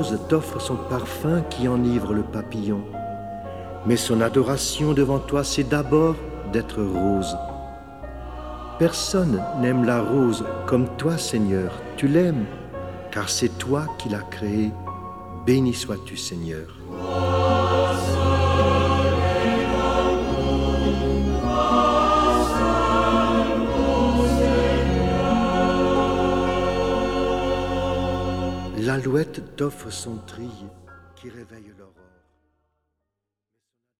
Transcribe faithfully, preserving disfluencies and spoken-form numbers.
rose t'offre son parfum qui enivre le papillon. Mais son adoration devant toi, c'est d'abord d'être rose. Personne n'aime la rose comme toi, Seigneur. Tu l'aimes, car c'est toi qui l'as créée. Béni sois-tu, Seigneur. L'alouette t'offre son trille qui réveille l'aurore.